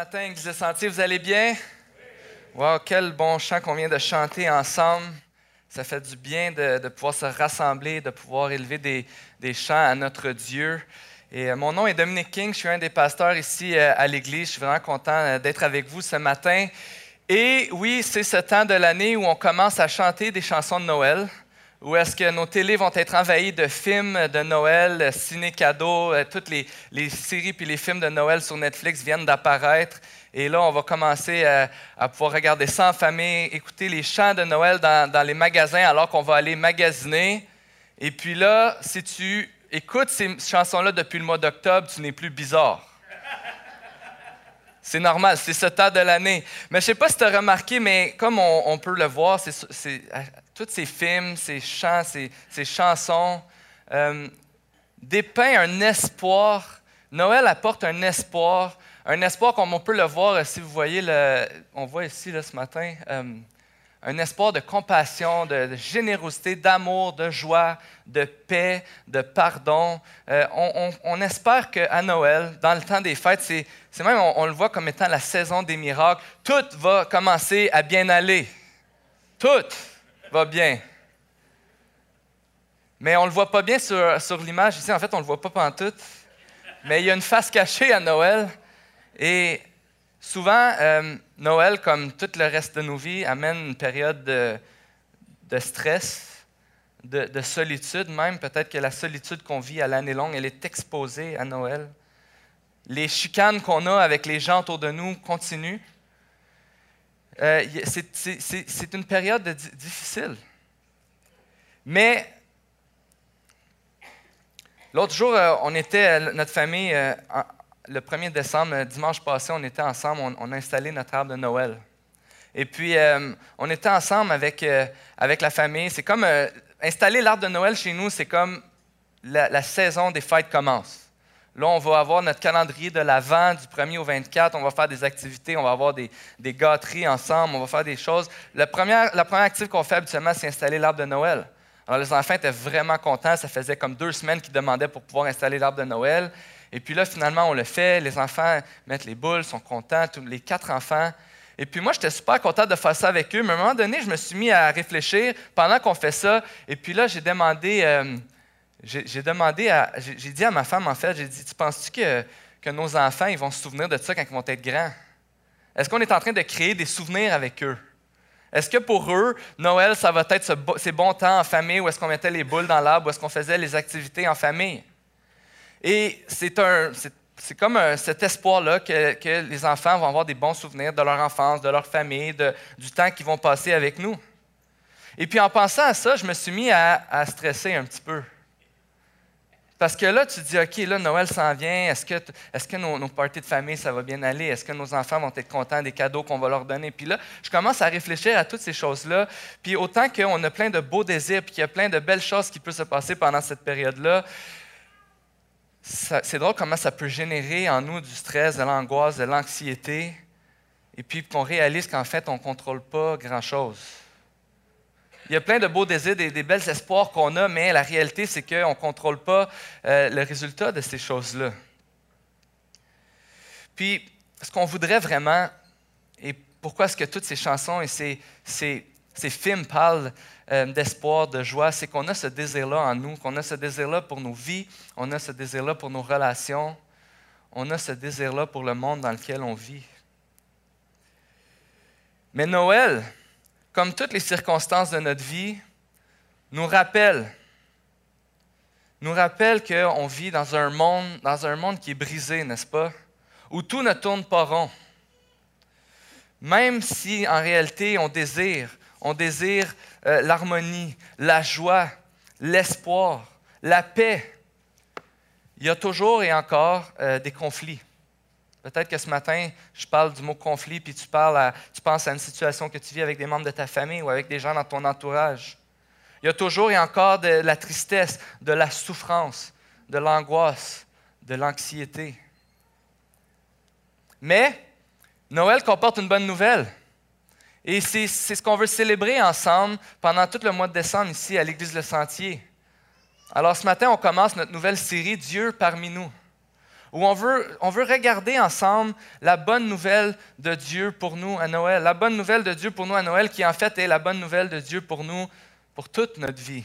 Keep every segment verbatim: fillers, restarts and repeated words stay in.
matin, Église de Sentier, vous allez bien? Wow, quel bon chant qu'on vient de chanter ensemble. Ça fait du bien de, de pouvoir se rassembler, de pouvoir élever des, des chants à notre Dieu. Et euh, mon nom est Dominique King, je suis un des pasteurs ici euh, à l'Église. Je suis vraiment content euh, d'être avec vous ce matin. Et oui, c'est ce temps de l'année où on commence à chanter des chansons de Noël. Où est-ce que nos télés vont être envahies de films de Noël, ciné-cadeaux, euh, toutes les, les séries puis les films de Noël sur Netflix viennent d'apparaître. Et là, on va commencer à, à pouvoir regarder ça en famille, écouter les chants de Noël dans, dans les magasins alors qu'on va aller magasiner. Et puis là, si tu écoutes ces chansons-là depuis le mois d'octobre, tu n'es plus bizarre. C'est normal, c'est ce temps de l'année. Mais je ne sais pas si tu as remarqué, mais comme on, on peut le voir, c'est, c'est, tous ces films, ces chants, ces, ces chansons euh, dépeint un espoir. Noël apporte un espoir, un espoir comme on peut le voir, si vous voyez, le, on voit ici là, ce matin, euh, un espoir de compassion, de, de générosité, d'amour, de joie, de paix, de pardon. Euh, on, on, on espère qu'à Noël, dans le temps des fêtes, c'est, c'est même, on, on le voit comme étant la saison des miracles. Tout va commencer à bien aller. Tout va bien. Mais on ne le voit pas bien sur, sur l'image ici. En fait, on ne le voit pas pantoute. Mais il y a une face cachée à Noël. Et souvent, euh, Noël, comme tout le reste de nos vies, amène une période de, de stress, de, de solitude même. Peut-être que la solitude qu'on vit à l'année longue, elle est exposée à Noël. Les chicanes qu'on a avec les gens autour de nous continuent. Euh, c'est, c'est, c'est, c'est une période de, difficile. Mais l'autre jour, on était, notre famille, le premier décembre, dimanche passé, on était ensemble, on, on a installé notre arbre de Noël. Et puis, euh, on était ensemble avec, euh, avec la famille. C'est comme, euh, installer l'arbre de Noël chez nous, c'est comme la, la saison des fêtes commence. Là, on va avoir notre calendrier de l'Avent du premier au vingt-quatre. On va faire des activités, on va avoir des, des gâteries ensemble, on va faire des choses. La première, la première activité qu'on fait habituellement, c'est installer l'arbre de Noël. Alors, les enfants étaient vraiment contents. Ça faisait comme deux semaines qu'ils demandaient pour pouvoir installer l'arbre de Noël. Et puis là, finalement, on le fait. Les enfants mettent les boules, sont contents, tous les quatre enfants. Et puis moi, j'étais super content de faire ça avec eux. Mais à un moment donné, je me suis mis à réfléchir pendant qu'on fait ça. Et puis là, j'ai demandé... Euh, J'ai, j'ai demandé, à, j'ai, j'ai dit à ma femme, en fait, j'ai dit, tu penses-tu que, que nos enfants ils vont se souvenir de ça quand ils vont être grands? Est-ce qu'on est en train de créer des souvenirs avec eux? Est-ce que pour eux, Noël, ça va être ce, ces bons temps en famille où est-ce qu'on mettait les boules dans l'arbre, où est-ce qu'on faisait les activités en famille? Et c'est, un, c'est, c'est comme un, cet espoir-là que, que les enfants vont avoir des bons souvenirs de leur enfance, de leur famille, de, du temps qu'ils vont passer avec nous. Et puis en pensant à ça, je me suis mis à, à stresser un petit peu. Parce que là, tu te dis, OK, là, Noël s'en vient. Est-ce que, est-ce que nos, nos parties de famille, ça va bien aller? Est-ce que nos enfants vont être contents des cadeaux qu'on va leur donner? Puis là, je commence à réfléchir à toutes ces choses-là. Puis autant qu'on a plein de beaux désirs, puis qu'il y a plein de belles choses qui peuvent se passer pendant cette période-là, ça, c'est drôle comment ça peut générer en nous du stress, de l'angoisse, de l'anxiété, et puis qu'on réalise qu'en fait, on ne contrôle pas grand-chose. Il y a plein de beaux désirs, des, des belles espoirs qu'on a, mais la réalité, c'est qu'on ne contrôle pas euh, le résultat de ces choses-là. Puis, ce qu'on voudrait vraiment, et pourquoi est-ce que toutes ces chansons et ces, ces, ces films parlent euh, d'espoir, de joie, c'est qu'on a ce désir-là en nous, qu'on a ce désir-là pour nos vies, on a ce désir-là pour nos relations, on a ce désir-là pour le monde dans lequel on vit. Mais Noël, comme toutes les circonstances de notre vie, nous rappelle, nous rappelle qu'on vit dans un monde, dans un monde qui est brisé, n'est-ce pas? Où tout ne tourne pas rond. Même si, en réalité, on désire, on désire euh, l'harmonie, la joie, l'espoir, la paix, il y a toujours et encore euh, des conflits. Peut-être que ce matin, je parle du mot conflit, puis tu, parles à, tu penses à une situation que tu vis avec des membres de ta famille ou avec des gens dans ton entourage. Il y a toujours et encore de la tristesse, de la souffrance, de l'angoisse, de l'anxiété. Mais Noël comporte une bonne nouvelle. Et c'est, c'est ce qu'on veut célébrer ensemble pendant tout le mois de décembre ici à l'Église Le Sentier. Alors ce matin, on commence notre nouvelle série « Dieu parmi nous ». où on veut, on veut regarder ensemble la bonne nouvelle de Dieu pour nous à Noël. La bonne nouvelle de Dieu pour nous à Noël qui en fait est la bonne nouvelle de Dieu pour nous pour toute notre vie.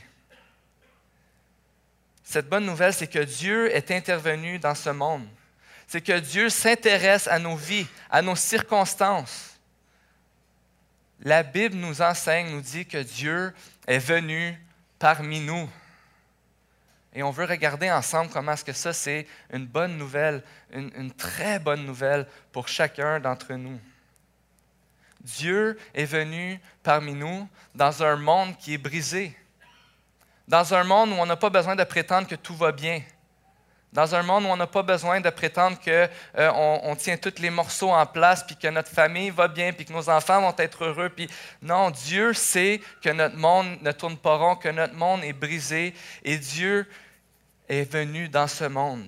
Cette bonne nouvelle, c'est que Dieu est intervenu dans ce monde. C'est que Dieu s'intéresse à nos vies, à nos circonstances. La Bible nous enseigne, nous dit que Dieu est venu parmi nous. Et on veut regarder ensemble comment est-ce que ça, c'est une bonne nouvelle, une, une très bonne nouvelle pour chacun d'entre nous. Dieu est venu parmi nous dans un monde qui est brisé. Dans un monde où on n'a pas besoin de prétendre que tout va bien. Dans un monde où on n'a pas besoin de prétendre qu'on euh, on tient tous les morceaux en place, puis que notre famille va bien, puis que nos enfants vont être heureux. Puis non, Dieu sait que notre monde ne tourne pas rond, que notre monde est brisé, et Dieu est venu dans ce monde.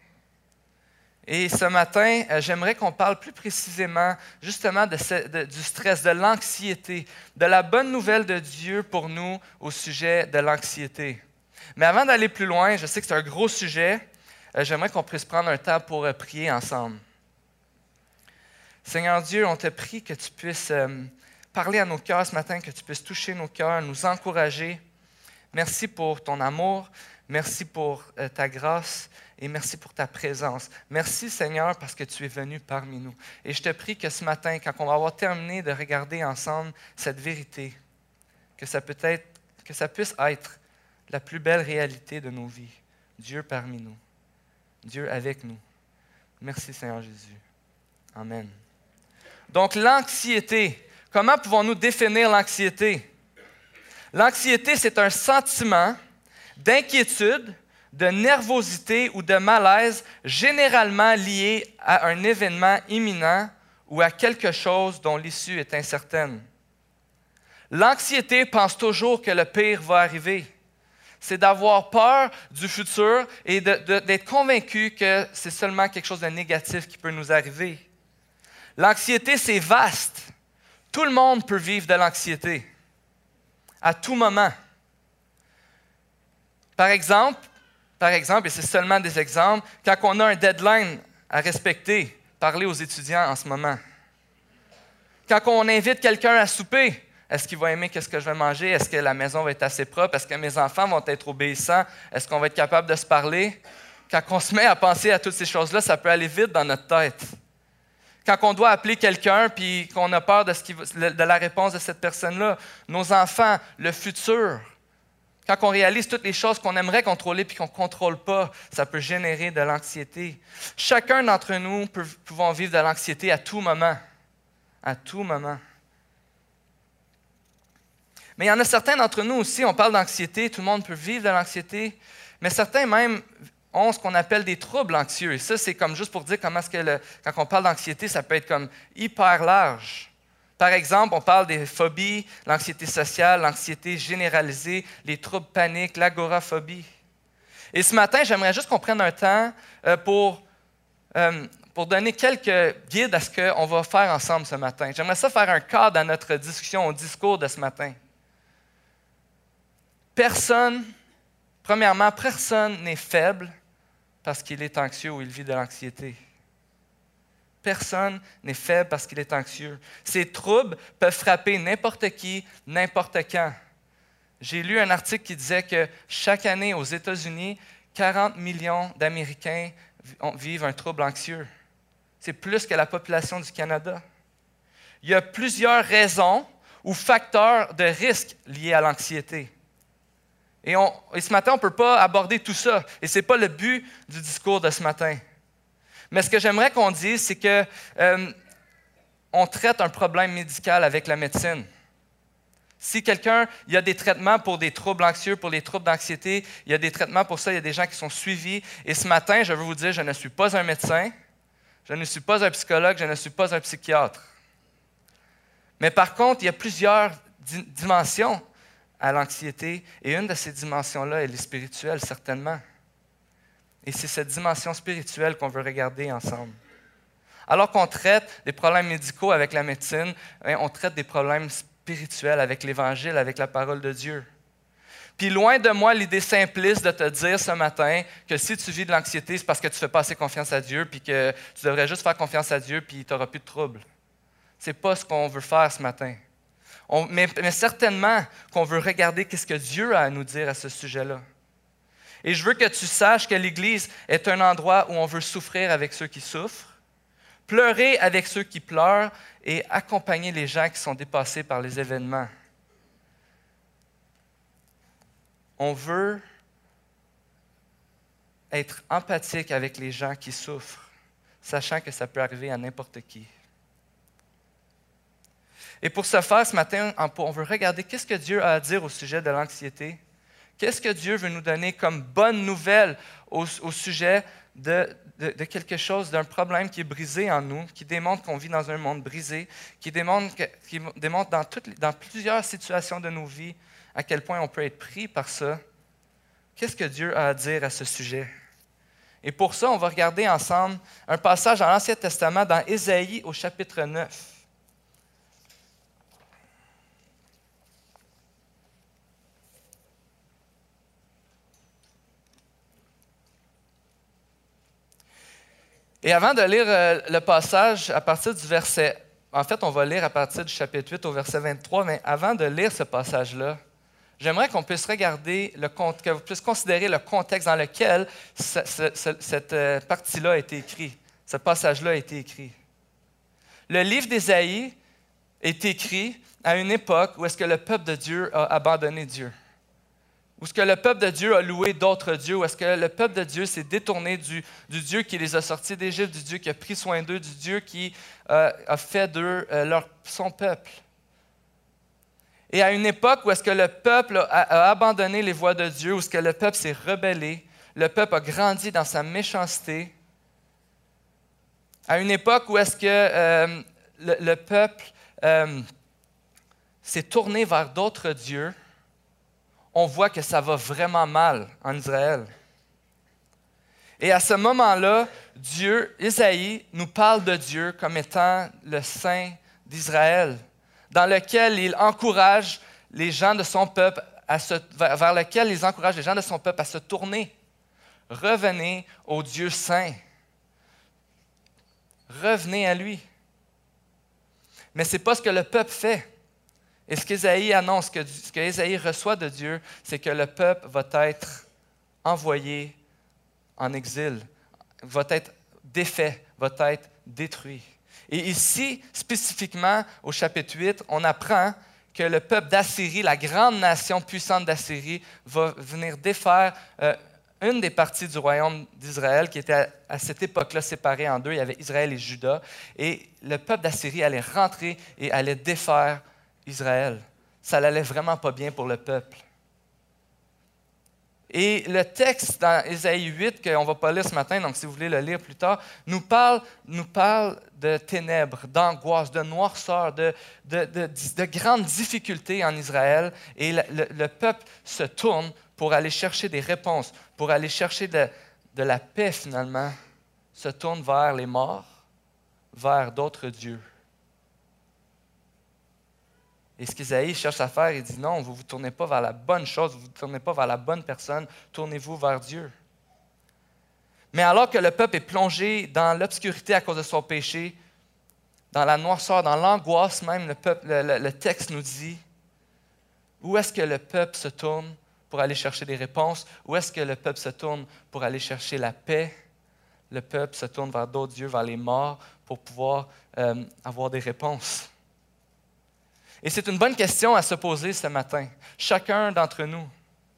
Et ce matin, euh, j'aimerais qu'on parle plus précisément justement de ce, de, du stress, de l'anxiété, de la bonne nouvelle de Dieu pour nous au sujet de l'anxiété. Mais avant d'aller plus loin, je sais que c'est un gros sujet, euh, j'aimerais qu'on puisse prendre un temps pour euh, prier ensemble. Seigneur Dieu, on te prie que tu puisses euh, parler à nos cœurs ce matin, que tu puisses toucher nos cœurs, nous encourager. Merci pour ton amour, merci pour euh, ta grâce. Et merci pour ta présence. Merci Seigneur parce que tu es venu parmi nous. Et je te prie que ce matin, quand on va avoir terminé de regarder ensemble cette vérité, que ça, peut être, que ça puisse être la plus belle réalité de nos vies. Dieu parmi nous. Dieu avec nous. Merci Seigneur Jésus. Amen. Donc l'anxiété. Comment pouvons-nous définir l'anxiété? L'anxiété, c'est un sentiment d'inquiétude, de nervosité ou de malaise généralement lié à un événement imminent ou à quelque chose dont l'issue est incertaine. L'anxiété pense toujours que le pire va arriver. C'est d'avoir peur du futur et de, de, d'être convaincu que c'est seulement quelque chose de négatif qui peut nous arriver. L'anxiété, c'est vaste. Tout le monde peut vivre de l'anxiété à tout moment. Par exemple, Par exemple, et c'est seulement des exemples, quand on a un deadline à respecter, parlez aux étudiants en ce moment. Quand on invite quelqu'un à souper, est-ce qu'il va aimer ce que je vais manger? Est-ce que la maison va être assez propre? Est-ce que mes enfants vont être obéissants? Est-ce qu'on va être capable de se parler? Quand on se met à penser à toutes ces choses-là, ça peut aller vite dans notre tête. Quand on doit appeler quelqu'un et qu'on a peur de, ce qui, de la réponse de cette personne-là, nos enfants, le futur. Quand on réalise toutes les choses qu'on aimerait contrôler et qu'on ne contrôle pas, ça peut générer de l'anxiété. Chacun d'entre nous peut, pouvons vivre de l'anxiété à tout moment. À tout moment. Mais il y en a certains d'entre nous aussi, on parle d'anxiété, tout le monde peut vivre de l'anxiété, mais certains même ont ce qu'on appelle des troubles anxieux. Et ça, c'est comme juste pour dire comment est-ce que, le, quand on parle d'anxiété, ça peut être comme hyper large. Par exemple, on parle des phobies, l'anxiété sociale, l'anxiété généralisée, les troubles paniques, l'agoraphobie. Et ce matin, j'aimerais juste qu'on prenne un temps euh, pour, euh, pour donner quelques guides à ce qu'on va faire ensemble ce matin. J'aimerais ça faire un cadre à notre discussion, au discours de ce matin. Personne, premièrement, personne n'est faible parce qu'il est anxieux ou il vit de l'anxiété. Personne n'est faible parce qu'il est anxieux. Ces troubles peuvent frapper n'importe qui, n'importe quand. J'ai lu un article qui disait que chaque année aux États-Unis, quarante millions d'Américains vivent un trouble anxieux. C'est plus que la population du Canada. Il y a plusieurs raisons ou facteurs de risque liés à l'anxiété. Et, on, et ce matin, on ne peut pas aborder tout ça. Et ce n'est pas le but du discours de ce matin. Mais ce que j'aimerais qu'on dise, c'est qu'on euh, traite un problème médical avec la médecine. Si quelqu'un, il y a des traitements pour des troubles anxieux, pour les troubles d'anxiété, il y a des traitements pour ça, il y a des gens qui sont suivis. Et ce matin, je veux vous dire, je ne suis pas un médecin, je ne suis pas un psychologue, je ne suis pas un psychiatre. Mais par contre, il y a plusieurs di- dimensions à l'anxiété, et une de ces dimensions-là, elle est spirituelle, certainement. Et c'est cette dimension spirituelle qu'on veut regarder ensemble. Alors qu'on traite des problèmes médicaux avec la médecine, on traite des problèmes spirituels avec l'Évangile, avec la parole de Dieu. Puis loin de moi l'idée simpliste de te dire ce matin que si tu vis de l'anxiété, c'est parce que tu ne fais pas assez confiance à Dieu, puis que tu devrais juste faire confiance à Dieu, puis tu n'auras plus de troubles. Ce n'est pas ce qu'on veut faire ce matin. On, mais, mais certainement qu'on veut regarder qu'est-ce que Dieu a à nous dire à ce sujet-là. Et je veux que tu saches que l'Église est un endroit où on veut souffrir avec ceux qui souffrent, pleurer avec ceux qui pleurent et accompagner les gens qui sont dépassés par les événements. On veut être empathique avec les gens qui souffrent, sachant que ça peut arriver à n'importe qui. Et pour ce faire, ce matin, on veut regarder qu'est-ce que Dieu a à dire au sujet de l'anxiété. Qu'est-ce que Dieu veut nous donner comme bonne nouvelle au, au sujet de, de, de quelque chose, d'un problème qui est brisé en nous, qui démontre qu'on vit dans un monde brisé, qui démontre, que, qui démontre dans, toutes, dans plusieurs situations de nos vies à quel point on peut être pris par ça. Qu'est-ce que Dieu a à dire à ce sujet? Et pour ça, on va regarder ensemble un passage dans l'Ancien Testament, dans Ésaïe au chapitre neuf. Et avant de lire euh, le passage à partir du verset, en fait, on va lire à partir du chapitre huit au verset vingt-trois, mais avant de lire ce passage-là, j'aimerais qu'on puisse regarder, le, que vous puissiez considérer le contexte dans lequel ce, ce, ce, cette euh, partie-là a été écrite, ce passage-là a été écrit. Le livre d'Ésaïe est écrit à une époque où est-ce que le peuple de Dieu a abandonné Dieu. Où est-ce que le peuple de Dieu a loué d'autres dieux? Où est-ce que le peuple de Dieu s'est détourné du, du Dieu qui les a sortis d'Égypte, du Dieu qui a pris soin d'eux, du Dieu qui euh, a fait d'eux euh, leur, son peuple? Et à une époque où est-ce que le peuple a, a abandonné les voies de Dieu, où est-ce que le peuple s'est rebellé, le peuple a grandi dans sa méchanceté, à une époque où est-ce que euh, le, le peuple euh, s'est tourné vers d'autres dieux, on voit que ça va vraiment mal en Israël. Et à ce moment-là, Dieu, Ésaïe, nous parle de Dieu comme étant le Saint d'Israël, dans lequel il encourage les gens de son peuple, à se, vers lequel il encourage les gens de son peuple à se tourner. Revenez au Dieu Saint. Revenez à lui. Mais ce n'est pas ce que le peuple fait. Et ce qu'Ésaïe annonce, ce que Ésaïe reçoit de Dieu, c'est que le peuple va être envoyé en exil, va être défait, va être détruit. Et ici, spécifiquement, au chapitre huit, on apprend que le peuple d'Assyrie, la grande nation puissante d'Assyrie, va venir défaire euh, une des parties du royaume d'Israël qui était à, à cette époque-là séparée en deux. Il y avait Israël et Juda. Et le peuple d'Assyrie allait rentrer et allait défaire Israël. Ça n'allait vraiment pas bien pour le peuple. Et le texte dans Ésaïe huit, qu'on ne va pas lire ce matin, donc si vous voulez le lire plus tard, nous parle, nous parle de ténèbres, d'angoisse, de noirceur, de, de, de, de grandes difficultés en Israël. Et le, le, le peuple se tourne pour aller chercher des réponses, pour aller chercher de, de la paix finalement, se tourne vers les morts, vers d'autres dieux. Et ce qu'Ésaïe cherche à faire, il dit non, vous ne vous tournez pas vers la bonne chose, vous ne vous tournez pas vers la bonne personne, tournez-vous vers Dieu. Mais alors que le peuple est plongé dans l'obscurité à cause de son péché, dans la noirceur, dans l'angoisse même, le, peuple, le, le, le texte nous dit, où est-ce que le peuple se tourne pour aller chercher des réponses? Où est-ce que le peuple se tourne pour aller chercher la paix? Le peuple se tourne vers d'autres dieux, vers les morts, pour pouvoir euh, avoir des réponses. Et c'est une bonne question à se poser ce matin, chacun d'entre nous.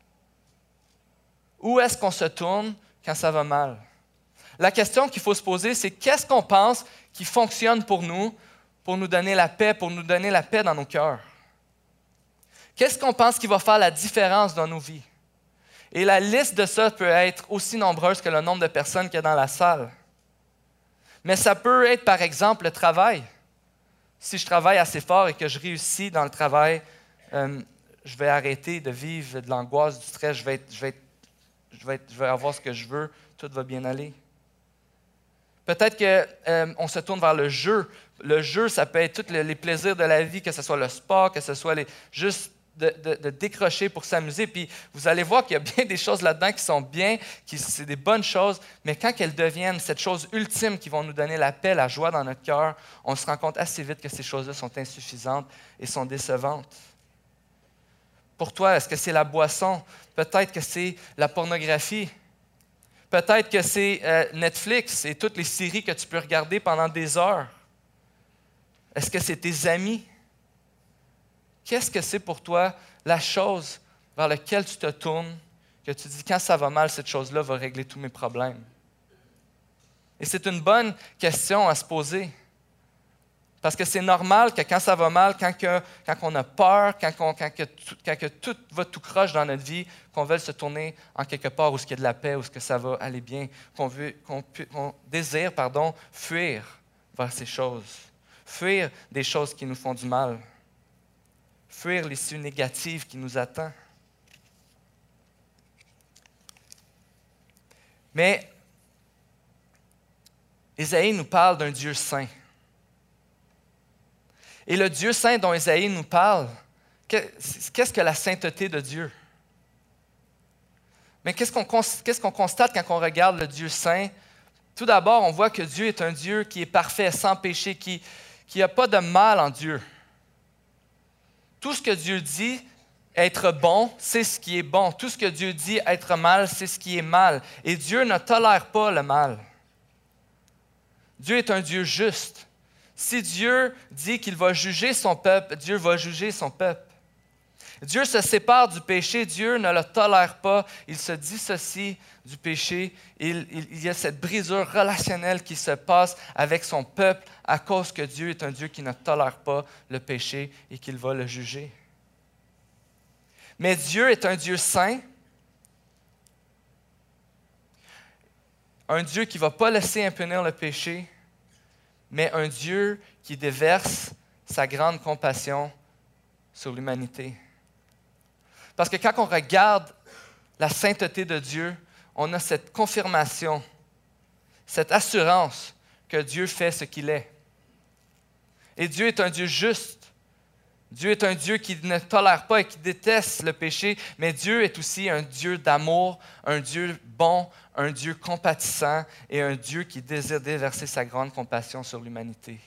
Où est-ce qu'on se tourne quand ça va mal? La question qu'il faut se poser, c'est qu'est-ce qu'on pense qui fonctionne pour nous, pour nous donner la paix, pour nous donner la paix dans nos cœurs? Qu'est-ce qu'on pense qui va faire la différence dans nos vies? Et la liste de ça peut être aussi nombreuse que le nombre de personnes qu'il y a dans la salle. Mais ça peut être, par exemple, le travail. Si je travaille assez fort et que je réussis dans le travail, euh, je vais arrêter de vivre de l'angoisse, du stress, je vais, être, je, vais être, je, vais être, je vais avoir ce que je veux, tout va bien aller. Peut-être qu'on euh, se tourne vers le jeu. Le jeu, ça peut être tous les plaisirs de la vie, que ce soit le sport, que ce soit les, juste de, de, de décrocher pour s'amuser. Puis vous allez voir qu'il y a bien des choses là-dedans qui sont bien, qui c'est des bonnes choses, mais quand elles deviennent cette chose ultime qui vont nous donner la paix, la joie dans notre cœur, on se rend compte assez vite que ces choses-là sont insuffisantes et sont décevantes. Pour toi, est-ce que c'est la boisson? Peut-être que c'est la pornographie. Peut-être que c'est euh, Netflix et toutes les séries que tu peux regarder pendant des heures. Est-ce que c'est tes amis? Qu'est-ce que c'est pour toi la chose vers laquelle tu te tournes, que tu dis, quand ça va mal, cette chose-là va régler tous mes problèmes? Et c'est une bonne question à se poser. Parce que c'est normal que quand ça va mal, quand, que, quand on a peur, quand, on, quand, que tout, quand que tout va tout croche dans notre vie, qu'on veuille se tourner en quelque part où il y a de la paix, où que ça va aller bien, qu'on, veut, qu'on, qu'on désire pardon, fuir vers ces choses. Fuir des choses qui nous font du mal. Fuir l'issue négative qui nous attend. Mais Ésaïe nous parle d'un Dieu saint. Et le Dieu saint dont Ésaïe nous parle, qu'est-ce que la sainteté de Dieu? Mais qu'est-ce qu'on, qu'est-ce qu'on constate quand on regarde le Dieu saint? Tout d'abord, on voit que Dieu est un Dieu qui est parfait, sans péché, qui n'a pas de mal en Dieu. Tout ce que Dieu dit être bon, c'est ce qui est bon. Tout ce que Dieu dit être mal, c'est ce qui est mal. Et Dieu ne tolère pas le mal. Dieu est un Dieu juste. Si Dieu dit qu'il va juger son peuple, Dieu va juger son peuple. Dieu se sépare du péché, Dieu ne le tolère pas, il se dissocie du péché. Il, il, il y a cette brisure relationnelle qui se passe avec son peuple à cause que Dieu est un Dieu qui ne tolère pas le péché et qu'il va le juger. Mais Dieu est un Dieu saint, un Dieu qui ne va pas laisser impunir le péché, mais un Dieu qui déverse sa grande compassion sur l'humanité. Parce que quand on regarde la sainteté de Dieu, on a cette confirmation, cette assurance que Dieu fait ce qu'il est. Et Dieu est un Dieu juste. Dieu est un Dieu qui ne tolère pas et qui déteste le péché, mais Dieu est aussi un Dieu d'amour, un Dieu bon, un Dieu compatissant et un Dieu qui désire déverser sa grande compassion sur l'humanité.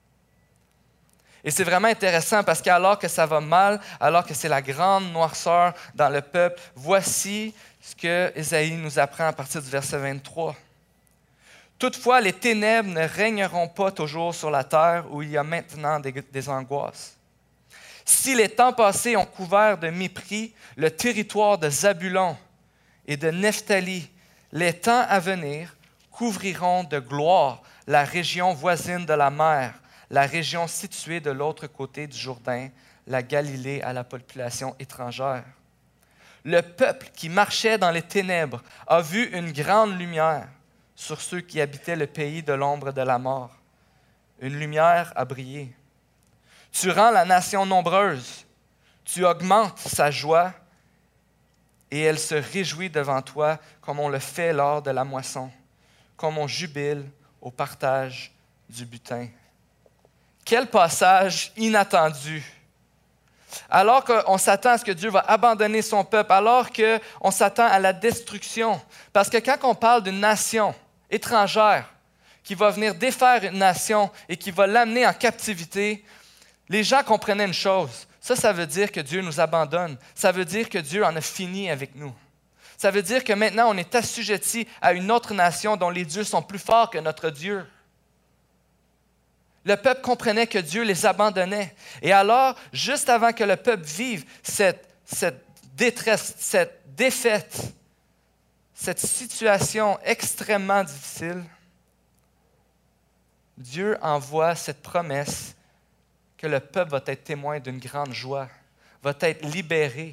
Et c'est vraiment intéressant parce qu'alors que ça va mal, alors que c'est la grande noirceur dans le peuple, voici ce que Ésaïe nous apprend à partir du verset vingt-trois. « Toutefois, les ténèbres ne régneront pas toujours sur la terre où il y a maintenant des, des angoisses. Si les temps passés ont couvert de mépris le territoire de Zabulon et de Nephtali, les temps à venir couvriront de gloire la région voisine de la mer, la région située de l'autre côté du Jourdain, la Galilée à la population étrangère. Le peuple qui marchait dans les ténèbres a vu une grande lumière sur ceux qui habitaient le pays de l'ombre de la mort. Une lumière a brillé. Tu rends la nation nombreuse, tu augmentes sa joie et elle se réjouit devant toi comme on le fait lors de la moisson, comme on jubile au partage du butin. » Quel passage inattendu! Alors qu'on s'attend à ce que Dieu va abandonner son peuple, alors qu'on s'attend à la destruction. Parce que quand on parle d'une nation étrangère qui va venir défaire une nation et qui va l'amener en captivité, les gens comprenaient une chose. Ça, ça veut dire que Dieu nous abandonne. Ça veut dire que Dieu en a fini avec nous. Ça veut dire que maintenant, on est assujetti à une autre nation dont les dieux sont plus forts que notre Dieu. Le peuple comprenait que Dieu les abandonnait. Et alors, juste avant que le peuple vive cette, cette détresse, cette défaite, cette situation extrêmement difficile, Dieu envoie cette promesse que le peuple va être témoin d'une grande joie, va être libéré.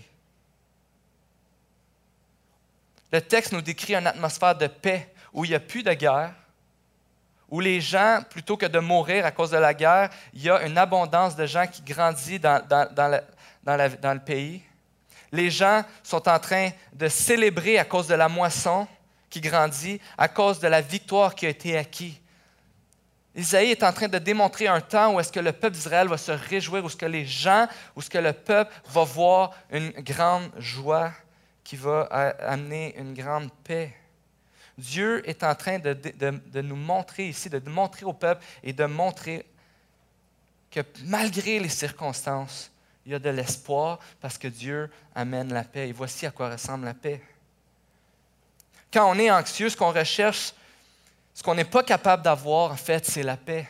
Le texte nous décrit une atmosphère de paix où il n'y a plus de guerre, où les gens, plutôt que de mourir à cause de la guerre, il y a une abondance de gens qui grandissent dans, dans, dans, le, dans, la, dans le pays. Les gens sont en train de célébrer à cause de la moisson qui grandit, à cause de la victoire qui a été acquise. Isaïe est en train de démontrer un temps où est-ce que le peuple d'Israël va se réjouir, où est-ce que les gens, où est-ce que le peuple va voir une grande joie qui va amener une grande paix. Dieu est en train de, de, de nous montrer ici, de montrer au peuple et de montrer que malgré les circonstances, il y a de l'espoir parce que Dieu amène la paix. Et voici à quoi ressemble la paix. Quand on est anxieux, ce qu'on recherche, ce qu'on n'est pas capable d'avoir, en fait, c'est la paix.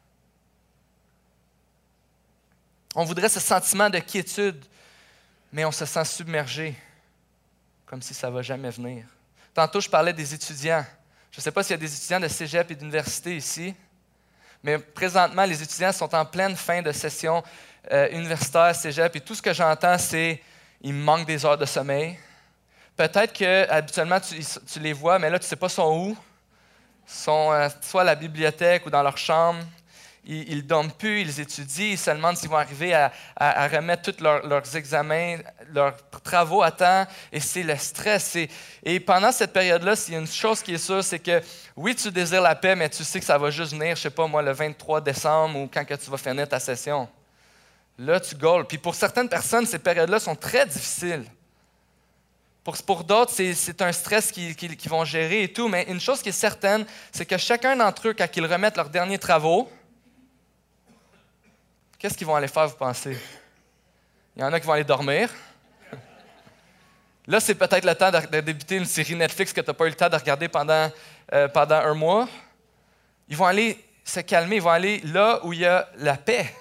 On voudrait ce sentiment de quiétude, mais on se sent submergé, comme si ça ne va jamais venir. Tantôt, je parlais des étudiants. Je ne sais pas s'il y a des étudiants de cégep et d'université ici, mais présentement, les étudiants sont en pleine fin de session euh, universitaire, cégep, et tout ce que j'entends, c'est qu'il manque des heures de sommeil. Peut-être que habituellement tu, tu les vois, mais là, tu ne sais pas sont où. Ils sont euh, soit à la bibliothèque ou dans leur chambre. Ils ne dorment plus, ils étudient, ils se demandent s'ils vont arriver à, à, à remettre tous leur, leurs examens, leurs travaux à temps, et c'est le stress. C'est... Et pendant cette période-là, s'il y a une chose qui est sûre, c'est que oui, tu désires la paix, mais tu sais que ça va juste venir, je ne sais pas moi, le vingt-trois décembre ou quand que tu vas finir ta session. Là, tu gaules. Puis pour certaines personnes, ces périodes-là sont très difficiles. Pour, pour d'autres, c'est, c'est un stress qu'ils, qu'ils, qu'ils vont gérer et tout, mais une chose qui est certaine, c'est que chacun d'entre eux, quand ils remettent leurs derniers travaux, qu'est-ce qu'ils vont aller faire, vous pensez? Il y en a qui vont aller dormir. Là, c'est peut-être le temps de, de débuter une série Netflix que tu n'as pas eu le temps de regarder pendant, euh, pendant un mois. Ils vont aller se calmer, ils vont aller là où il y a la paix.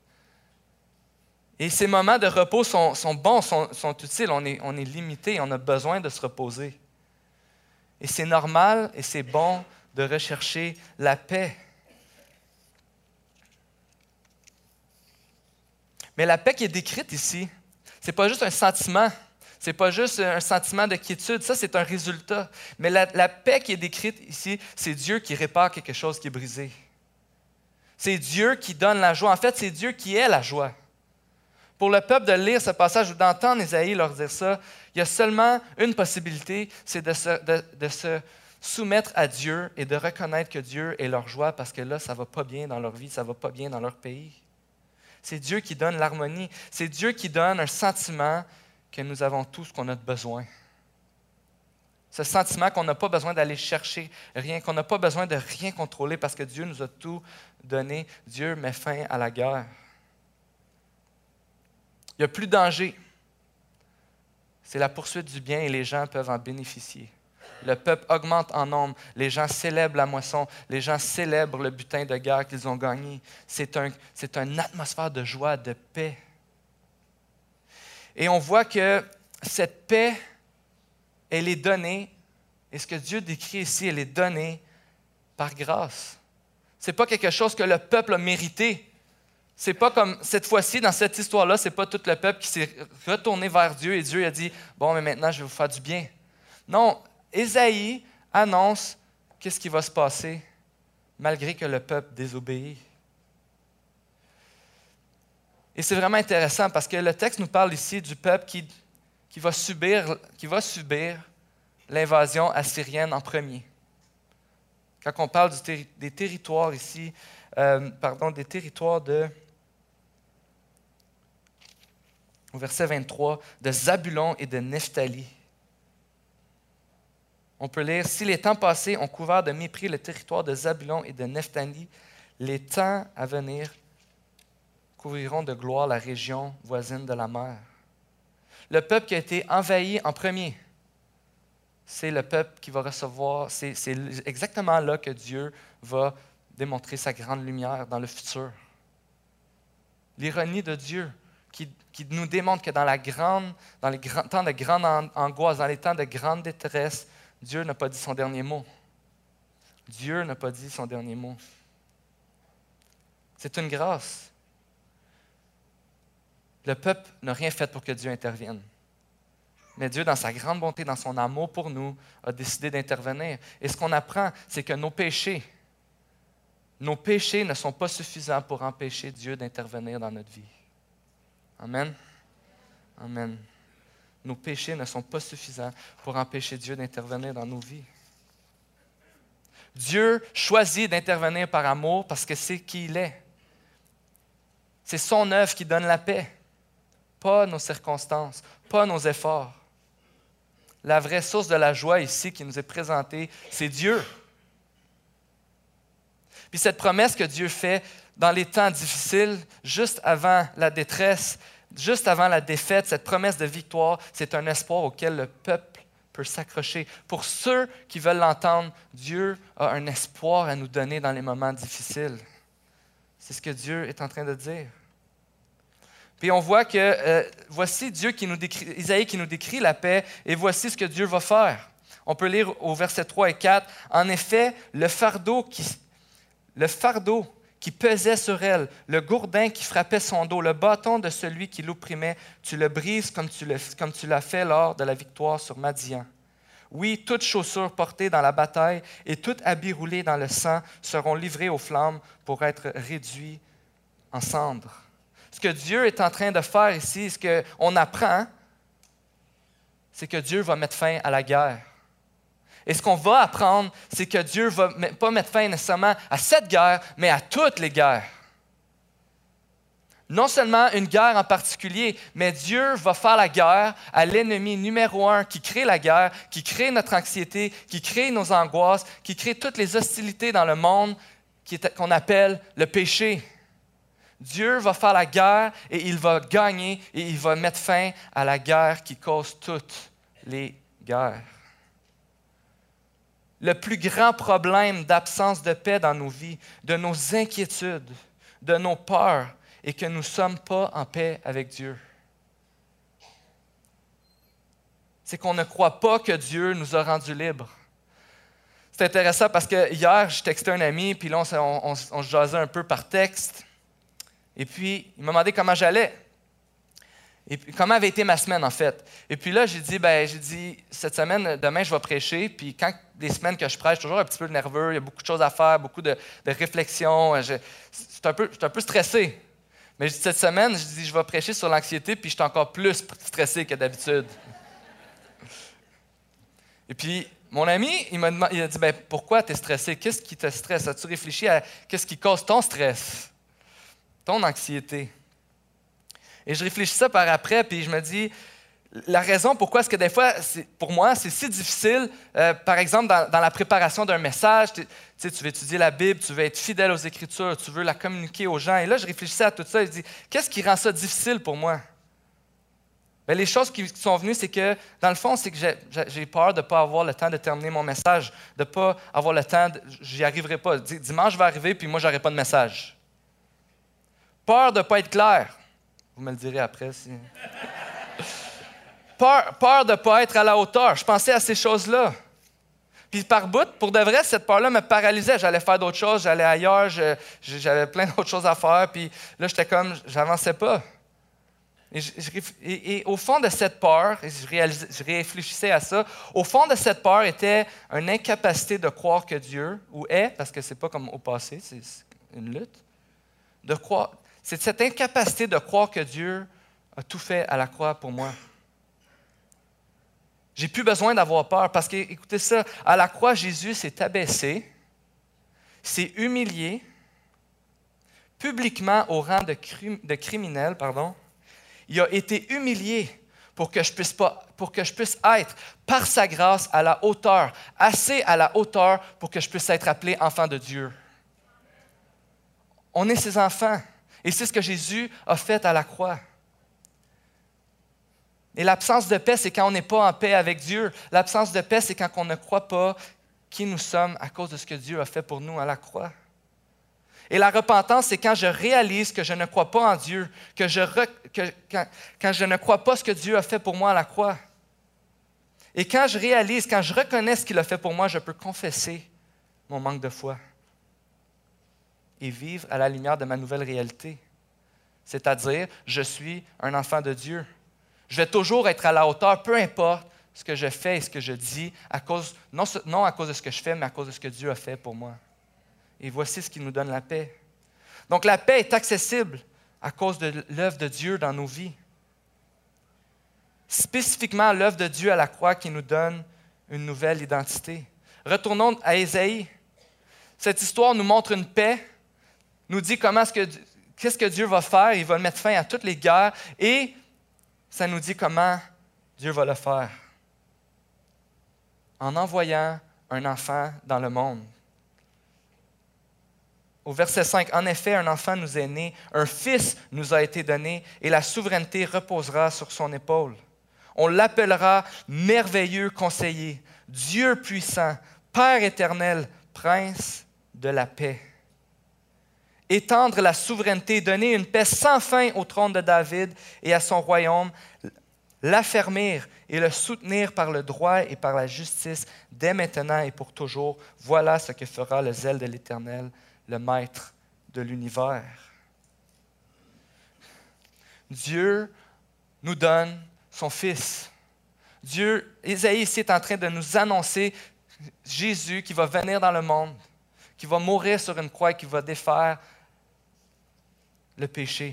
Et ces moments de repos sont, sont bons, sont, sont utiles. On est, on est limité, on a besoin de se reposer. Et c'est normal et c'est bon de rechercher la paix. Mais la paix qui est décrite ici, ce n'est pas juste un sentiment, ce n'est pas juste un sentiment de quiétude, ça c'est un résultat. Mais la, la paix qui est décrite ici, c'est Dieu qui répare quelque chose qui est brisé. C'est Dieu qui donne la joie. En fait, c'est Dieu qui est la joie. Pour le peuple de lire ce passage ou d'entendre Isaïe leur dire ça, il y a seulement une possibilité, c'est de se, de, de se soumettre à Dieu et de reconnaître que Dieu est leur joie parce que là, ça ne va pas bien dans leur vie, ça ne va pas bien dans leur pays. C'est Dieu qui donne l'harmonie. C'est Dieu qui donne un sentiment que nous avons tous ce qu'on a besoin. Ce sentiment qu'on n'a pas besoin d'aller chercher rien, qu'on n'a pas besoin de rien contrôler parce que Dieu nous a tout donné. Dieu met fin à la guerre. Il n'y a plus de danger. C'est la poursuite du bien et les gens peuvent en bénéficier. Le peuple augmente en nombre. Les gens célèbrent la moisson. Les gens célèbrent le butin de guerre qu'ils ont gagné. C'est, un, c'est une atmosphère de joie, de paix. Et on voit que cette paix, elle est donnée, et ce que Dieu décrit ici, elle est donnée par grâce. Ce n'est pas quelque chose que le peuple a mérité. C'est pas comme cette fois-ci, dans cette histoire-là, ce n'est pas tout le peuple qui s'est retourné vers Dieu et Dieu a dit « Bon, mais maintenant, je vais vous faire du bien. » Non, Ésaïe annonce qu'est-ce qui va se passer malgré que le peuple désobéit. Et c'est vraiment intéressant parce que le texte nous parle ici du peuple qui, qui, va, subir, qui va subir l'invasion assyrienne en premier. Quand on parle du terri- des territoires ici, euh, pardon, des territoires de, au verset vingt-trois, de Zabulon et de Nephtali. On peut lire « Si les temps passés ont couvert de mépris le territoire de Zabulon et de Nephtali, les temps à venir couvriront de gloire la région voisine de la mer. » Le peuple qui a été envahi en premier, c'est le peuple qui va recevoir, c'est, c'est exactement là que Dieu va démontrer sa grande lumière dans le futur. L'ironie de Dieu qui, qui nous démontre que dans, la grande, dans les grands, temps de grande angoisse, dans les temps de grande détresse, Dieu n'a pas dit son dernier mot. Dieu n'a pas dit son dernier mot. C'est une grâce. Le peuple n'a rien fait pour que Dieu intervienne. Mais Dieu, dans sa grande bonté, dans son amour pour nous, a décidé d'intervenir. Et ce qu'on apprend, c'est que nos péchés, nos péchés ne sont pas suffisants pour empêcher Dieu d'intervenir dans notre vie. Amen. Amen. Nos péchés ne sont pas suffisants pour empêcher Dieu d'intervenir dans nos vies. Dieu choisit d'intervenir par amour parce que c'est qui il est. C'est son œuvre qui donne la paix, pas nos circonstances, pas nos efforts. La vraie source de la joie ici qui nous est présentée, c'est Dieu. Puis cette promesse que Dieu fait dans les temps difficiles, juste avant la détresse, juste avant la défaite, cette promesse de victoire, c'est un espoir auquel le peuple peut s'accrocher. Pour ceux qui veulent l'entendre, Dieu a un espoir à nous donner dans les moments difficiles. C'est ce que Dieu est en train de dire. Puis on voit que euh, voici Dieu qui nous décrit, Isaïe qui nous décrit la paix, et voici ce que Dieu va faire. On peut lire au verset trois et quatre. En effet, le fardeau qui, le fardeau qui pesait sur elle, le gourdin qui frappait son dos, le bâton de celui qui l'opprimait, tu le brises comme tu, le, comme tu l'as fait lors de la victoire sur Madian. Oui, toutes chaussures portées dans la bataille et tout habit roulé dans le sang seront livrés aux flammes pour être réduits en cendres. Ce que Dieu est en train de faire ici, ce qu'on apprend, c'est que Dieu va mettre fin à la guerre. Et ce qu'on va apprendre, c'est que Dieu ne va pas mettre fin nécessairement à cette guerre, mais à toutes les guerres. Non seulement une guerre en particulier, mais Dieu va faire la guerre à l'ennemi numéro un qui crée la guerre, qui crée notre anxiété, qui crée nos angoisses, qui crée toutes les hostilités dans le monde qu'on appelle le péché. Dieu va faire la guerre et il va gagner et il va mettre fin à la guerre qui cause toutes les guerres. Le plus grand problème d'absence de paix dans nos vies, de nos inquiétudes, de nos peurs, est que nous ne sommes pas en paix avec Dieu. C'est qu'on ne croit pas que Dieu nous a rendus libres. C'est intéressant parce que hier, je textais un ami, puis là, on, on, on, on se jasait un peu par texte. Et puis, il m'a demandé comment j'allais. Et puis, comment avait été ma semaine, en fait. Et puis là, j'ai dit, ben, j'ai dit, cette semaine, demain, je vais prêcher. Puis quand des semaines que je prêche, je suis toujours un petit peu nerveux. Il y a beaucoup de choses à faire, beaucoup de, de réflexions. Je, c'est un peu, je suis un peu stressé. Mais je dis, cette semaine, je dis, je vais prêcher sur l'anxiété, puis je suis encore plus stressé que d'habitude. Et puis, mon ami, il m'a, demandé, il a dit, ben, pourquoi tu es stressé? Qu'est-ce qui te stresse? As-tu réfléchi à qu'est-ce qui cause ton stress? Ton anxiété. Et je réfléchis ça par après, puis je me dis, la raison pourquoi est-ce que des fois, c'est, pour moi, c'est si difficile, euh, par exemple, dans, dans la préparation d'un message, tu sais, tu veux étudier la Bible, tu veux être fidèle aux Écritures, tu veux la communiquer aux gens. Et là, je réfléchissais à tout ça et je dis, qu'est-ce qui rend ça difficile pour moi? Bien, les choses qui sont venues, c'est que, dans le fond, c'est que j'ai, j'ai peur de ne pas avoir le temps de terminer mon message, de ne pas avoir le temps, de, j'y arriverai pas. Dimanche va arriver, puis moi, je n'aurai pas de message. Peur de ne pas être clair. Vous me le direz après. Si... peur, peur de ne pas être à la hauteur. Je pensais à ces choses-là. Puis par bout, pour de vrai, cette peur-là me paralysait. J'allais faire d'autres choses, j'allais ailleurs, je, j'avais plein d'autres choses à faire. Puis là, j'étais comme, j'avançais pas. Et, je, je, et, et au fond de cette peur, et je, réalisais, je réfléchissais à ça, au fond de cette peur était une incapacité de croire que Dieu, ou est, parce que c'est pas comme au passé, c'est une lutte, de croire. C'est cette incapacité de croire que Dieu a tout fait à la croix pour moi. J'ai plus besoin d'avoir peur parce que, écoutez ça, à la croix, Jésus s'est abaissé, s'est humilié, publiquement au rang de, crim- de criminel, pardon. Il a été humilié pour que je puisse pas, pour que je puisse être, par sa grâce, à la hauteur, assez à la hauteur pour que je puisse être appelé enfant de Dieu. On est ses enfants. Et c'est ce que Jésus a fait à la croix. Et l'absence de paix, c'est quand on n'est pas en paix avec Dieu. L'absence de paix, c'est quand on ne croit pas qui nous sommes à cause de ce que Dieu a fait pour nous à la croix. Et la repentance, c'est quand je réalise que je ne crois pas en Dieu, que je re, que, quand, quand je ne crois pas ce que Dieu a fait pour moi à la croix. Et quand je réalise, quand je reconnais ce qu'il a fait pour moi, je peux confesser mon manque de foi et vivre à la lumière de ma nouvelle réalité. C'est-à-dire, je suis un enfant de Dieu. Je vais toujours être à la hauteur, peu importe ce que je fais et ce que je dis, à cause, non, non à cause de ce que je fais, mais à cause de ce que Dieu a fait pour moi. Et voici ce qui nous donne la paix. Donc la paix est accessible à cause de l'œuvre de Dieu dans nos vies. Spécifiquement l'œuvre de Dieu à la croix qui nous donne une nouvelle identité. Retournons à Ésaïe. Cette histoire nous montre une paix, nous dit comment est-ce que, qu'est-ce que Dieu va faire. Il va mettre fin à toutes les guerres et ça nous dit comment Dieu va le faire. En envoyant un enfant dans le monde. Au verset cinq, « En effet, un enfant nous est né, un fils nous a été donné, et la souveraineté reposera sur son épaule. On l'appellera merveilleux conseiller, Dieu puissant, Père éternel, Prince de la paix. » Étendre la souveraineté, donner une paix sans fin au trône de David et à son royaume, l'affermir et le soutenir par le droit et par la justice dès maintenant et pour toujours. Voilà ce que fera le zèle de l'Éternel, le maître de l'univers. Dieu nous donne son Fils. Dieu, Ésaïe ici est en train de nous annoncer Jésus qui va venir dans le monde, qui va mourir sur une croix et qui va défaire le péché.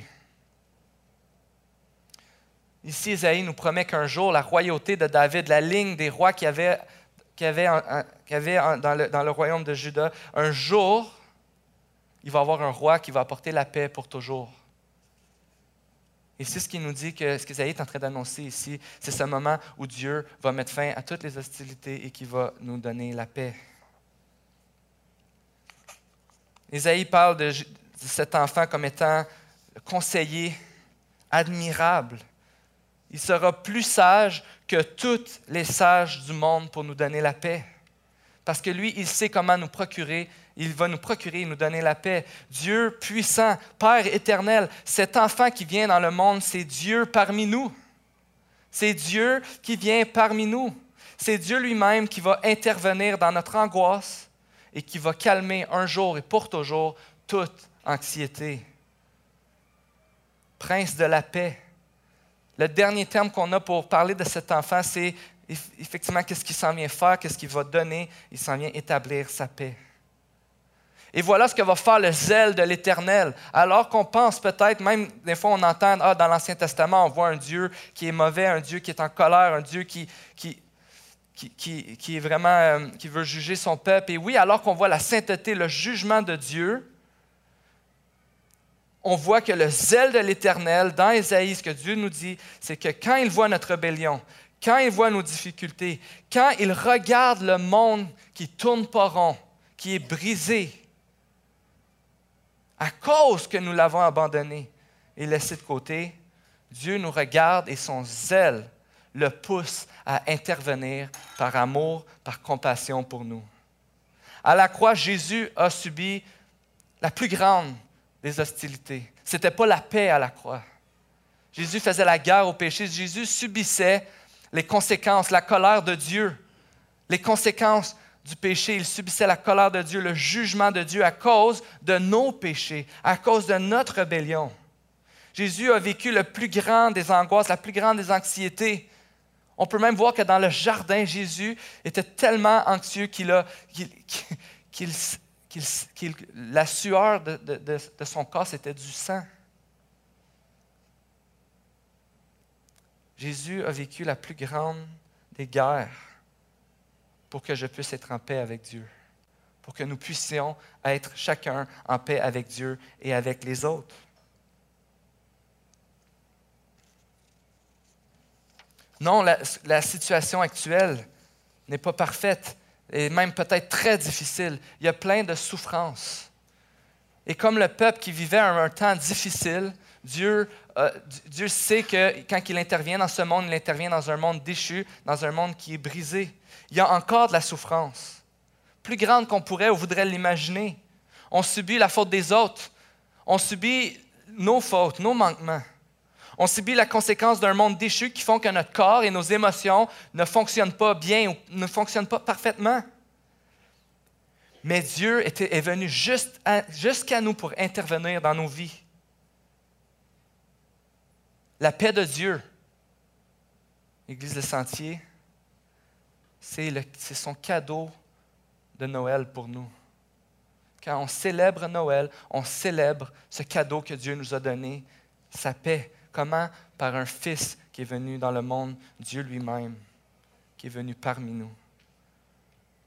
Ici, Ésaïe nous promet qu'un jour, la royauté de David, la ligne des rois qu'il y avait, qu'il y avait, en, qu'il y avait en, dans, le, dans le royaume de Juda, un jour, il va y avoir un roi qui va apporter la paix pour toujours. Et c'est ce qui nous dit que ce qu'Ésaïe est en train d'annoncer ici, c'est ce moment où Dieu va mettre fin à toutes les hostilités et qui va nous donner la paix. Ésaïe parle de, de cet enfant comme étant le conseiller admirable. Il sera plus sage que tous les sages du monde pour nous donner la paix. Parce que lui, il sait comment nous procurer, il va nous procurer et nous donner la paix. Dieu puissant, Père éternel, cet enfant qui vient dans le monde, c'est Dieu parmi nous. C'est Dieu qui vient parmi nous. C'est Dieu lui-même qui va intervenir dans notre angoisse et qui va calmer un jour et pour toujours toute anxiété. Prince de la paix. Le dernier terme qu'on a pour parler de cet enfant, c'est effectivement qu'est-ce qu'il s'en vient faire, qu'est-ce qu'il va donner. Il s'en vient établir sa paix. Et voilà ce que va faire le zèle de l'Éternel. Alors qu'on pense peut-être, même des fois on entend, ah, dans l'Ancien Testament, on voit un Dieu qui est mauvais, un Dieu qui est en colère, un Dieu qui, qui, qui, qui, qui est vraiment, euh, qui veut juger son peuple. Et oui, alors qu'on voit la sainteté, le jugement de Dieu, on voit que le zèle de l'Éternel, dans Ésaïe, ce que Dieu nous dit, c'est que quand il voit notre rébellion, quand il voit nos difficultés, quand il regarde le monde qui ne tourne pas rond, qui est brisé, à cause que nous l'avons abandonné et laissé de côté, Dieu nous regarde et son zèle le pousse à intervenir par amour, par compassion pour nous. À la croix, Jésus a subi la plus grande des hostilités. Ce n'était pas la paix à la croix. Jésus faisait la guerre au péché. Jésus subissait les conséquences, la colère de Dieu, les conséquences du péché. Il subissait la colère de Dieu, le jugement de Dieu à cause de nos péchés, à cause de notre rébellion. Jésus a vécu le plus grand des angoisses, la plus grande des anxiétés. On peut même voir que dans le jardin, Jésus était tellement anxieux qu'il a, qu'il, qu'il, qu'il, qu'il, la sueur de, de, de, de son corps, c'était du sang. Jésus a vécu la plus grande des guerres pour que je puisse être en paix avec Dieu, pour que nous puissions être chacun en paix avec Dieu et avec les autres. Non, la, la situation actuelle n'est pas parfaite et même peut-être très difficile. Il y a plein de souffrances. Et comme le peuple qui vivait un, un temps difficile, Dieu, euh, Dieu sait que quand il intervient dans ce monde, il intervient dans un monde déchu, dans un monde qui est brisé. Il y a encore de la souffrance, plus grande qu'on pourrait ou voudrait l'imaginer. On subit la faute des autres. On subit nos fautes, nos manquements. On subit la conséquence d'un monde déchu qui font que notre corps et nos émotions ne fonctionnent pas bien ou ne fonctionnent pas parfaitement. Mais Dieu était, est venu juste à, jusqu'à nous pour intervenir dans nos vies. La paix de Dieu, l'Église Le Sentier, c'est, le, c'est son cadeau de Noël pour nous. Quand on célèbre Noël, on célèbre ce cadeau que Dieu nous a donné, sa paix. Comment? Par un Fils qui est venu dans le monde, Dieu lui-même, qui est venu parmi nous.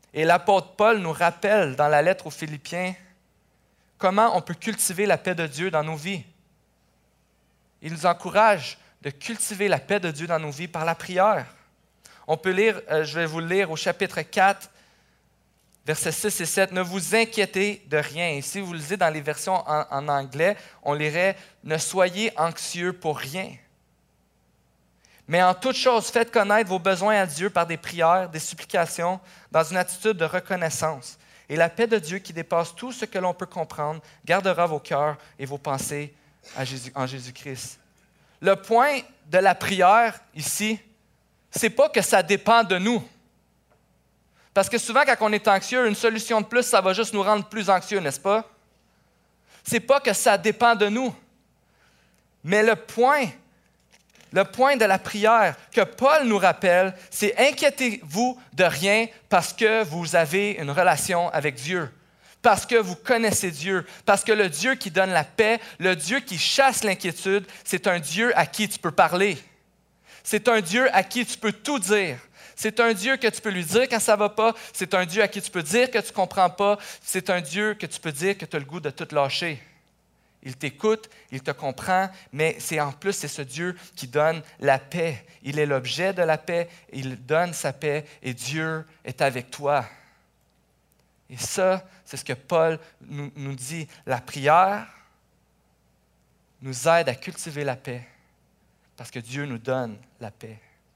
Et l'apôtre Paul nous rappelle dans la lettre aux Philippiens comment on peut cultiver la paix de Dieu dans nos vies. Il nous encourage de cultiver la paix de Dieu dans nos vies par la prière. On peut lire, euh, je vais vous le lire au chapitre quatre, versets six et sept. « Ne vous inquiétez de rien. » Et si vous lisez dans les versions en, en anglais, on lirait « Ne soyez anxieux pour rien. » Mais en toute chose, faites connaître vos besoins à Dieu par des prières, des supplications, dans une attitude de reconnaissance. Et la paix de Dieu qui dépasse tout ce que l'on peut comprendre gardera vos cœurs et vos pensées à Jésus, en Jésus-Christ. Le point de la prière ici, ce n'est pas que ça dépend de nous. Parce que souvent, quand on est anxieux, une solution de plus, ça va juste nous rendre plus anxieux, n'est-ce pas? Ce n'est pas que ça dépend de nous. Mais le point, le point de la prière que Paul nous rappelle, c'est inquiétez-vous de rien parce que vous avez une relation avec Dieu. Parce que vous connaissez Dieu, parce que le Dieu qui donne la paix, le Dieu qui chasse l'inquiétude, c'est un Dieu à qui tu peux parler. C'est un Dieu à qui tu peux tout dire. C'est un Dieu que tu peux lui dire quand ça ne va pas. C'est un Dieu à qui tu peux dire que tu ne comprends pas. C'est un Dieu que tu peux dire que tu as le goût de tout lâcher. Il t'écoute, il te comprend, mais c'est en plus, c'est ce Dieu qui donne la paix. Il est l'objet de la paix, il donne sa paix et Dieu est avec toi. Et ça, c'est ce que Paul nous, nous dit. La prière nous aide à cultiver la paix parce que Dieu nous donne la paix.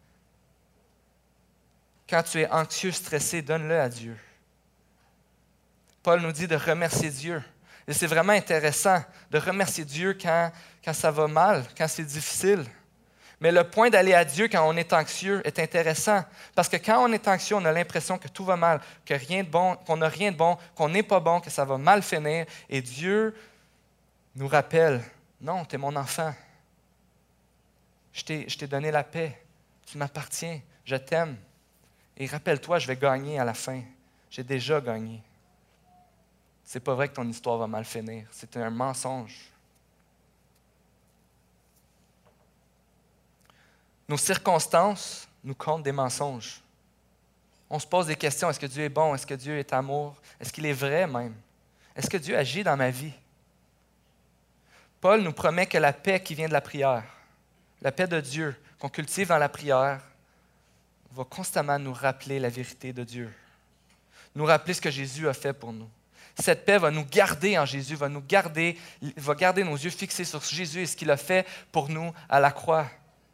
Quand tu es anxieux, stressé, donne-le à Dieu. Paul nous dit de remercier Dieu. Et c'est vraiment intéressant de remercier Dieu quand, quand ça va mal, quand c'est difficile. Mais le point d'aller à Dieu quand on est anxieux est intéressant. Parce que quand on est anxieux, on a l'impression que tout va mal, que rien de bon, qu'on n'a rien de bon, qu'on n'est pas bon, que ça va mal finir. Et Dieu nous rappelle, non, tu es mon enfant. Je t'ai, je t'ai donné la paix. Tu m'appartiens. Je t'aime. Et rappelle-toi, je vais gagner à la fin. J'ai déjà gagné. C'est pas vrai que ton histoire va mal finir. C'est un mensonge. Nos circonstances nous comptent des mensonges. On se pose des questions. Est-ce que Dieu est bon? Est-ce que Dieu est amour? Est-ce qu'il est vrai même? Est-ce que Dieu agit dans ma vie? Paul nous promet que la paix qui vient de la prière, la paix de Dieu qu'on cultive dans la prière, va constamment nous rappeler la vérité de Dieu. Nous rappeler ce que Jésus a fait pour nous. Cette paix va nous garder en Jésus, va nous garder, va garder nos yeux fixés sur Jésus et ce qu'il a fait pour nous à la croix.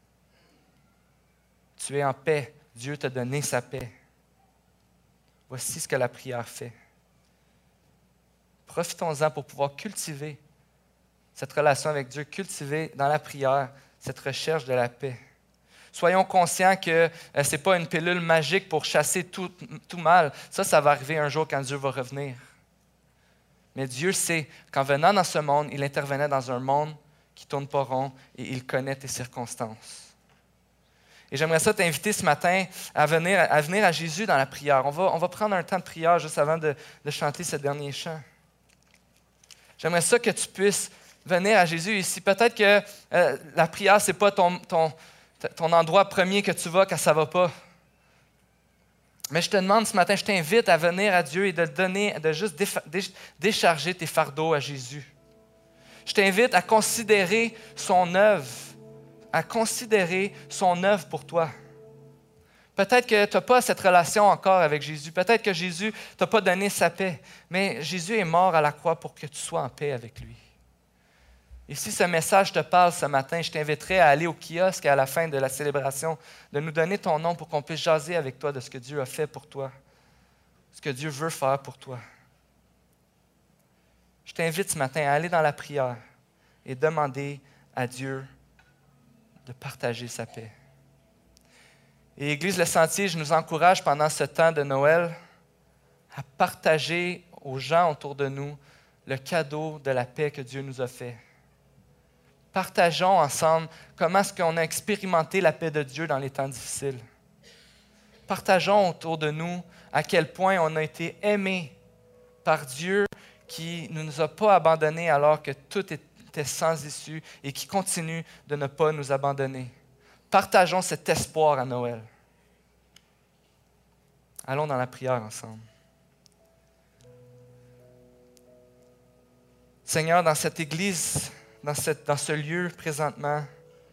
Tu es en paix. Dieu t'a donné sa paix. Voici ce que la prière fait. Profitons-en pour pouvoir cultiver cette relation avec Dieu, cultiver dans la prière cette recherche de la paix. Soyons conscients que euh, ce n'est pas une pilule magique pour chasser tout, tout mal. Ça, ça va arriver un jour quand Dieu va revenir. Mais Dieu sait qu'en venant dans ce monde, il intervenait dans un monde qui ne tourne pas rond et il connaît tes circonstances. Et j'aimerais ça t'inviter ce matin à venir à, venir à Jésus dans la prière. On va, on va prendre un temps de prière juste avant de, de chanter ce dernier chant. J'aimerais ça que tu puisses venir à Jésus ici. Peut-être que euh, la prière, ce n'est pas ton, ton, ton endroit premier que tu vas quand ça ne va pas. Mais je te demande ce matin, je t'invite à venir à Dieu et de donner, de juste défa- décharger tes fardeaux à Jésus. Je t'invite à considérer son œuvre, à considérer son œuvre pour toi. Peut-être que tu n'as pas cette relation encore avec Jésus. Peut-être que Jésus ne t'a pas donné sa paix. Mais Jésus est mort à la croix pour que tu sois en paix avec lui. Et si ce message te parle ce matin, je t'inviterai à aller au kiosque à la fin de la célébration, de nous donner ton nom pour qu'on puisse jaser avec toi de ce que Dieu a fait pour toi, ce que Dieu veut faire pour toi. Je t'invite ce matin à aller dans la prière et demander à Dieu de partager sa paix. Et Église Le Sentier, je nous encourage pendant ce temps de Noël à partager aux gens autour de nous le cadeau de la paix que Dieu nous a fait. Partageons ensemble comment est-ce qu'on a expérimenté la paix de Dieu dans les temps difficiles. Partageons autour de nous à quel point on a été aimés par Dieu qui ne nous a pas abandonnés alors que tout était sans issue et qui continue de ne pas nous abandonner. Partageons cet espoir à Noël. Allons dans la prière ensemble. Seigneur, dans cette église, dans, cette, dans ce lieu présentement,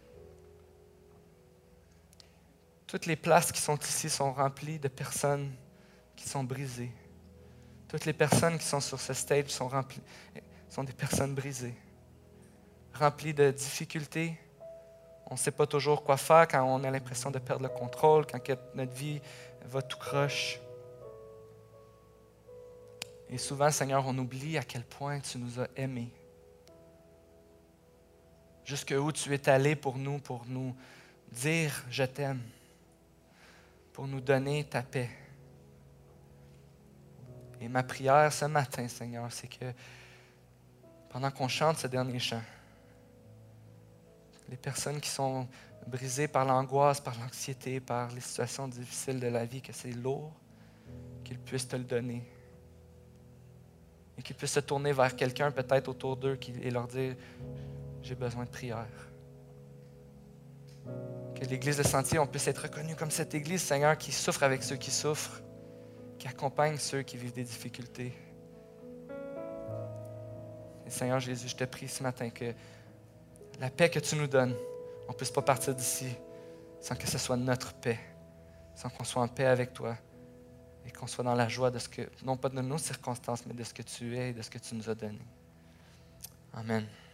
toutes les places qui sont ici sont remplies de personnes qui sont brisées. Toutes les personnes qui sont sur ce stage sont, remplies, sont des personnes brisées, remplies de difficultés. On ne sait pas toujours quoi faire quand on a l'impression de perdre le contrôle, quand notre vie va tout croche. Et souvent, Seigneur, on oublie à quel point tu nous as aimés. Jusqu'où tu es allé pour nous, pour nous dire « je t'aime », pour nous donner ta paix. Et ma prière ce matin, Seigneur, c'est que pendant qu'on chante ce dernier chant, les personnes qui sont brisées par l'angoisse, par l'anxiété, par les situations difficiles de la vie, que c'est lourd, qu'ils puissent te le donner. Et qu'ils puissent se tourner vers quelqu'un peut-être autour d'eux et leur dire « j'ai besoin de prière ». Que l'Église de Sentier, on puisse être reconnu comme cette Église, Seigneur, qui souffre avec ceux qui souffrent, qui accompagne ceux qui vivent des difficultés. Et Seigneur Jésus, je te prie ce matin que la paix que tu nous donnes, on ne puisse pas partir d'ici sans que ce soit notre paix, sans qu'on soit en paix avec toi et qu'on soit dans la joie de ce que, non pas de nos circonstances, mais de ce que tu es et de ce que tu nous as donné. Amen.